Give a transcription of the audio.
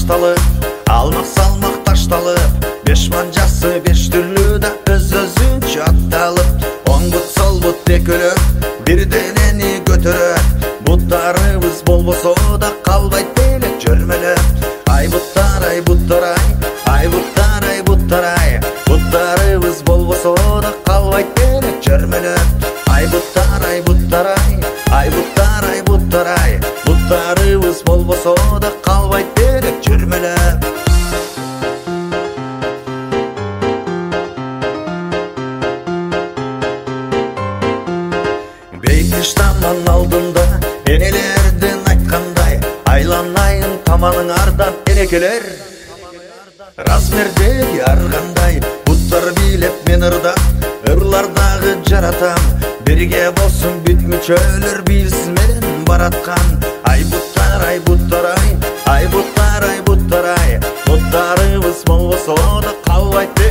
башталып, алмак салмак ташталып, беш манжасы беш түрлүү да өз-өзүнчө атталып, оң бут сол бут экөлөп, бир денени көтөрөт. Буттарыбыз болбосо да калбайт белек жөрмөлөп. Ай буттар, ай буттар, ай буттар, ай буттар, ай буттарыбыз болбосо да калбайт белек жөрмөлөп. Ай буттар, ай буттар, ай буттар, ай буттар, ай буттарыбыз болбосо да калбайт белек жөрмөлөп. Бейгиш таман алдында энелердин айткандай, айланайын таманыңардан энекелер. Размердеги ар кандай буттар бийлеп мен ырдап, ырлардагы жаратам. Бирге болсун бүт мүчөлөр билсин менен бараткан. Ай буттар, ай буттар, ай буттар, ай буттар, ай буттарыбыз болбосо да калбайт